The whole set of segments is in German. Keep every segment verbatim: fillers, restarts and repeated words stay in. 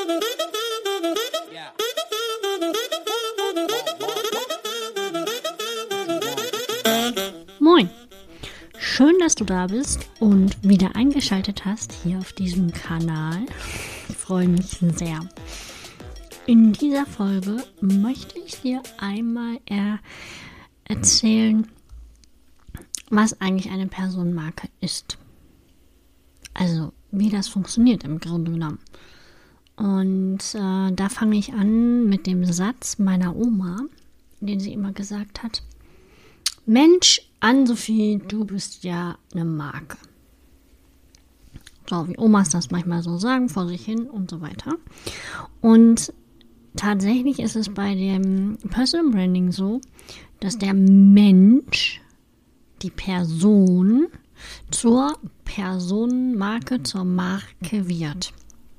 Moin! Schön, dass du da bist und wieder eingeschaltet hast hier auf diesem Kanal. Ich freue mich sehr. In dieser Folge möchte ich dir einmal er- erzählen, was eigentlich eine Personenmarke ist. Also, wie das funktioniert im Grunde genommen. Und äh, da fange ich an mit dem Satz meiner Oma, den sie immer gesagt hat: Mensch, Ann-Sophie, du bist ja eine Marke. So, wie Omas das manchmal so sagen, vor sich hin und so weiter. Und tatsächlich ist es bei dem Personal Branding so, dass der Mensch, die Person, zur Personenmarke, zur Marke wird.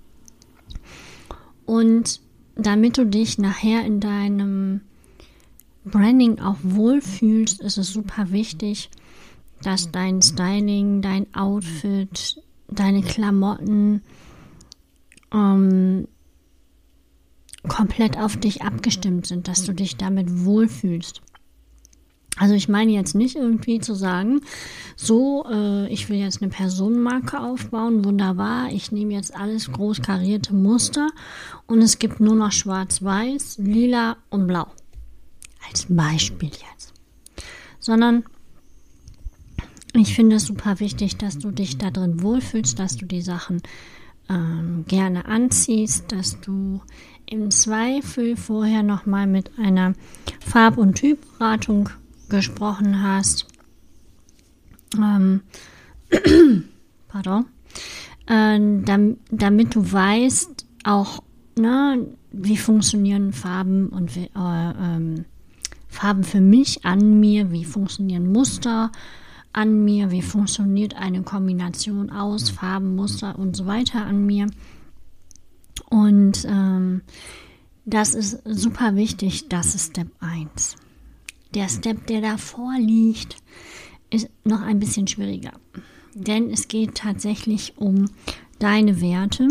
Und damit du dich nachher in deinem Branding auch wohlfühlst, ist es super wichtig, dass dein Styling, dein Outfit, deine Klamotten ähm, komplett auf dich abgestimmt sind, dass du dich damit wohlfühlst. Also ich meine jetzt nicht irgendwie zu sagen, so, äh, ich will jetzt eine Personenmarke aufbauen, wunderbar, ich nehme jetzt alles groß karierte Muster und es gibt nur noch schwarz-weiß, lila und blau. Als Beispiel jetzt. Sondern ich finde es super wichtig, dass du dich da drin wohlfühlst, dass du die Sachen ähm, gerne anziehst, dass du im Zweifel vorher nochmal mit einer Farb- und Typberatung gesprochen hast. Ähm, pardon. Äh, dam, damit du weißt, auch, ne, wie funktionieren Farben und wie, äh, ähm, Farben für mich an mir, wie funktionieren Muster an mir, wie funktioniert eine Kombination aus Farben, Muster und so weiter an mir. Und ähm, das ist super wichtig, das ist Step eins. Der Step, der davor liegt, ist noch ein bisschen schwieriger. Denn es geht tatsächlich um deine Werte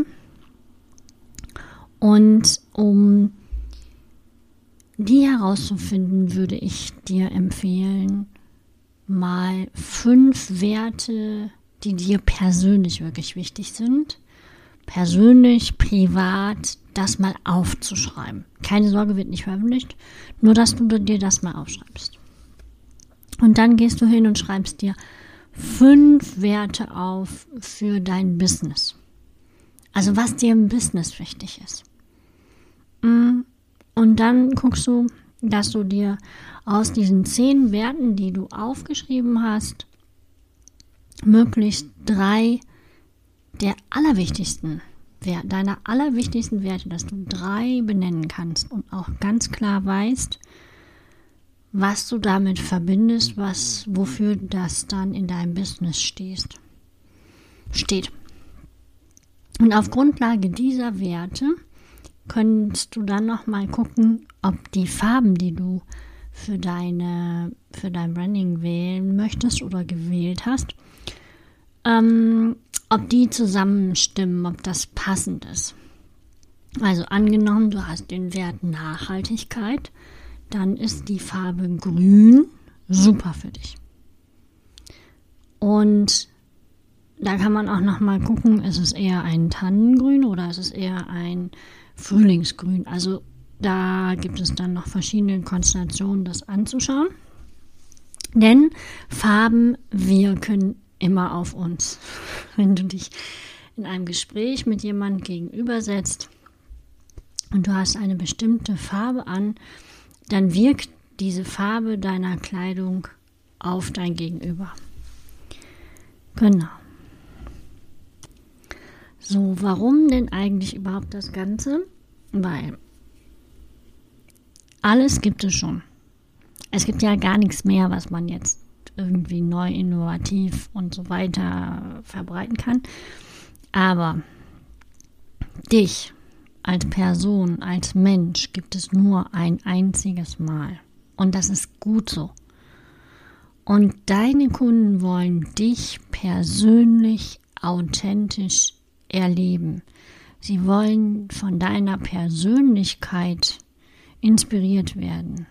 und um die herauszufinden, würde ich dir empfehlen, mal fünf Werte, die dir persönlich wirklich wichtig sind, persönlich, privat, das mal aufzuschreiben. Keine Sorge, wird nicht veröffentlicht, nur dass du dir das mal aufschreibst. Und dann gehst du hin und schreibst dir fünf Werte auf für dein Business. Also was dir im Business wichtig ist. Und dann guckst du, dass du dir aus diesen zehn Werten, die du aufgeschrieben hast, möglichst drei der allerwichtigsten, deiner allerwichtigsten Werte, dass du drei benennen kannst und auch ganz klar weißt, was du damit verbindest, was, wofür das dann in deinem Business stehst, steht. Und auf Grundlage dieser Werte könntest du dann noch mal gucken, ob die Farben, die du für deine, für dein Branding wählen möchtest oder gewählt hast, ähm, ob die zusammenstimmen, ob das passend ist. Also angenommen, du hast den Wert Nachhaltigkeit, dann ist die Farbe Grün super für dich. Und da kann man auch noch mal gucken, ist es eher ein Tannengrün oder ist es eher ein Frühlingsgrün. Also da gibt es dann noch verschiedene Konstellationen, das anzuschauen. Denn Farben wirken immer auf uns. Wenn du dich in einem Gespräch mit jemandem gegenübersetzt und du hast eine bestimmte Farbe an, dann wirkt diese Farbe deiner Kleidung auf dein Gegenüber. Genau. So, warum denn eigentlich überhaupt das Ganze? Weil alles gibt es schon. Es gibt ja gar nichts mehr, was man jetzt irgendwie neu, innovativ und so weiter verbreiten kann. Aber dich als Person, als Mensch gibt es nur ein einziges Mal. Und das ist gut so. Und deine Kunden wollen dich persönlich, authentisch erleben. Sie wollen von deiner Persönlichkeit inspiriert werden.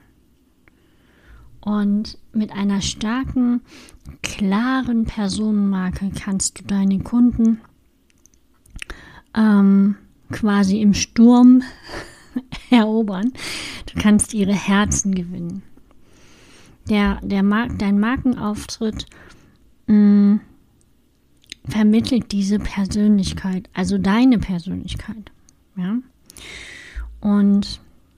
Und mit einer starken, klaren Personenmarke kannst du deine Kunden ähm, quasi im Sturm erobern. Du kannst ihre Herzen gewinnen. Der, der Mar- dein Markenauftritt mh, vermittelt diese Persönlichkeit, also deine Persönlichkeit. Ja? Und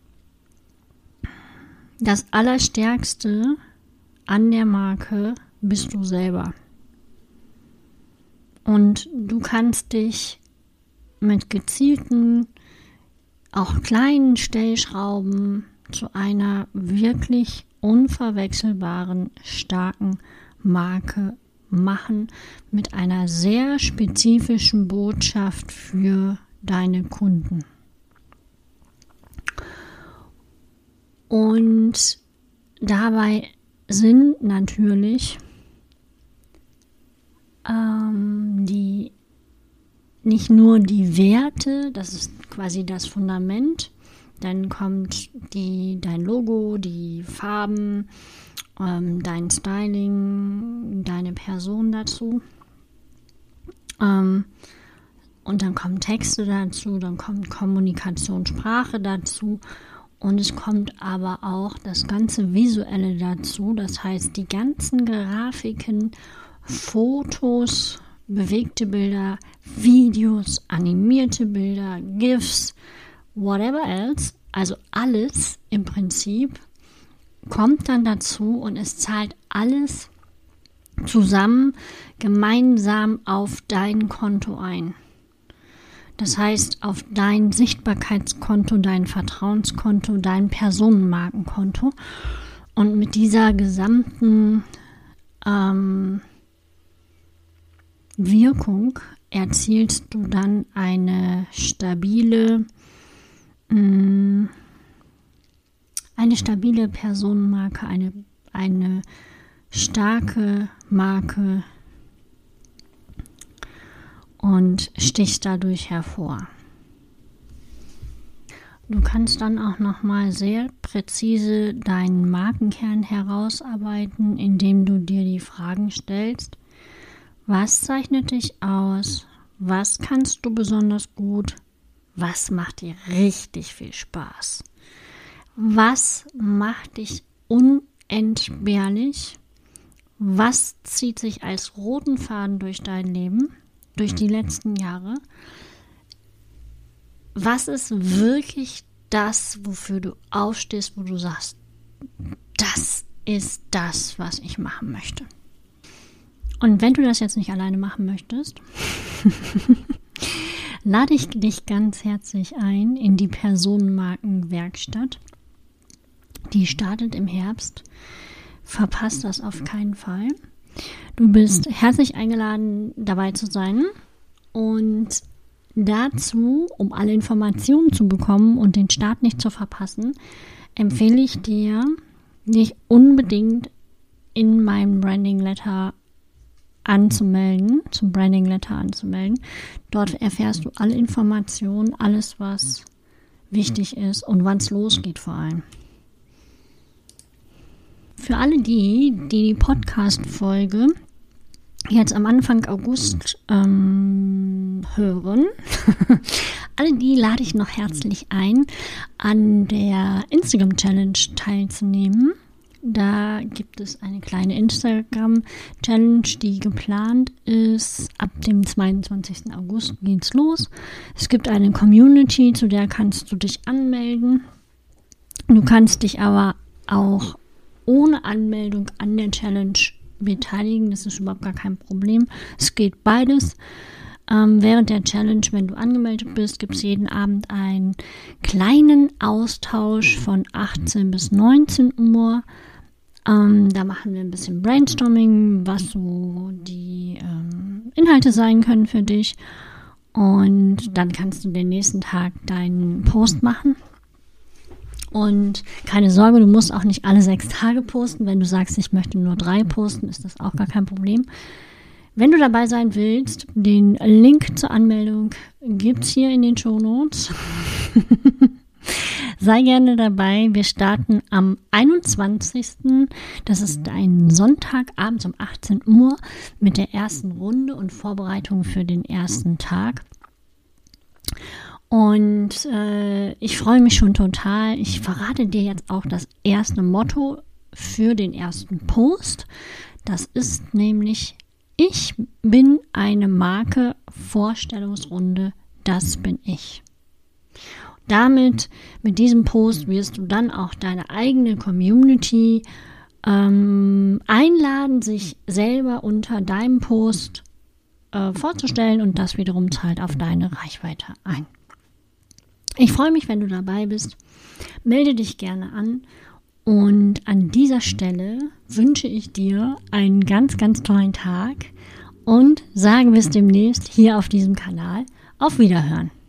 das Allerstärkste an der Marke bist du selber. Und du kannst dich mit gezielten, auch kleinen Stellschrauben zu einer wirklich unverwechselbaren, starken Marke machen, mit einer sehr spezifischen Botschaft für deine Kunden. Und dabei sind natürlich ähm, die nicht nur die Werte, das ist quasi das Fundament, dann kommt die, dein Logo, die Farben, ähm, dein Styling, deine Person dazu. Ähm, und dann kommen Texte dazu, dann kommt Kommunikationssprache dazu. Und es kommt aber auch das ganze Visuelle dazu, das heißt die ganzen Grafiken, Fotos, bewegte Bilder, Videos, animierte Bilder, GIFs, whatever else, also alles im Prinzip kommt dann dazu und es zahlt alles zusammen gemeinsam auf dein Konto ein. Das heißt, auf dein Sichtbarkeitskonto, dein Vertrauenskonto, dein Personenmarkenkonto. Und mit dieser gesamten ähm, Wirkung erzielst du dann eine stabile, mh, eine stabile Personenmarke, eine, eine starke Marke, und stichst dadurch hervor. Du kannst dann auch nochmal sehr präzise deinen Markenkern herausarbeiten, indem du dir die Fragen stellst: Was zeichnet dich aus? Was kannst du besonders gut? Was macht dir richtig viel Spaß? Was macht dich unentbehrlich? Was zieht sich als roten Faden durch dein Leben? Durch die letzten Jahre. Was ist wirklich das, wofür du aufstehst, wo du sagst, das ist das, was ich machen möchte? Und wenn du das jetzt nicht alleine machen möchtest, lade ich dich ganz herzlich ein in die Personenmarkenwerkstatt. Die startet im Herbst. Verpasst das auf keinen Fall. Du bist herzlich eingeladen, dabei zu sein, und dazu, um alle Informationen zu bekommen und den Start nicht zu verpassen, empfehle ich dir, dich unbedingt in meinem Branding Letter anzumelden, zum Branding Letter anzumelden. Dort erfährst du alle Informationen, alles, was wichtig ist und wann es losgeht vor allem. Für alle die, die die Podcast-Folge jetzt am Anfang August ähm, hören, alle die lade ich noch herzlich ein, an der Instagram-Challenge teilzunehmen. Da gibt es eine kleine Instagram-Challenge, die geplant ist. Ab dem zweiundzwanzigsten August geht's los. Es gibt eine Community, zu der kannst du dich anmelden. Du kannst dich aber auch ohne Anmeldung an der Challenge beteiligen. Das ist überhaupt gar kein Problem. Es geht beides. Ähm, während der Challenge, wenn du angemeldet bist, gibt es jeden Abend einen kleinen Austausch von achtzehn bis neunzehn Uhr. Ähm, da machen wir ein bisschen Brainstorming, was so die ähm, Inhalte sein können für dich. Und dann kannst du den nächsten Tag deinen Post machen. Und keine Sorge, du musst auch nicht alle sechs Tage posten. Wenn du sagst, ich möchte nur drei posten, ist das auch gar kein Problem. Wenn du dabei sein willst, den Link zur Anmeldung gibt es hier in den Shownotes. Sei gerne dabei. Wir starten am einundzwanzigsten Das ist ein Sonntagabend um achtzehn Uhr mit der ersten Runde und Vorbereitung für den ersten Tag. Und äh, ich freue mich schon total. Ich verrate dir jetzt auch das erste Motto für den ersten Post. Das ist nämlich: Ich bin eine Marke, Vorstellungsrunde, das bin ich. Damit, mit diesem Post wirst du dann auch deine eigene Community ähm, einladen, sich selber unter deinem Post äh, vorzustellen, und das wiederum zahlt auf deine Reichweite ein. Ich freue mich, wenn du dabei bist. Melde dich gerne an. Und an dieser Stelle wünsche ich dir einen ganz, ganz tollen Tag und sage bis demnächst hier auf diesem Kanal. Auf Wiederhören.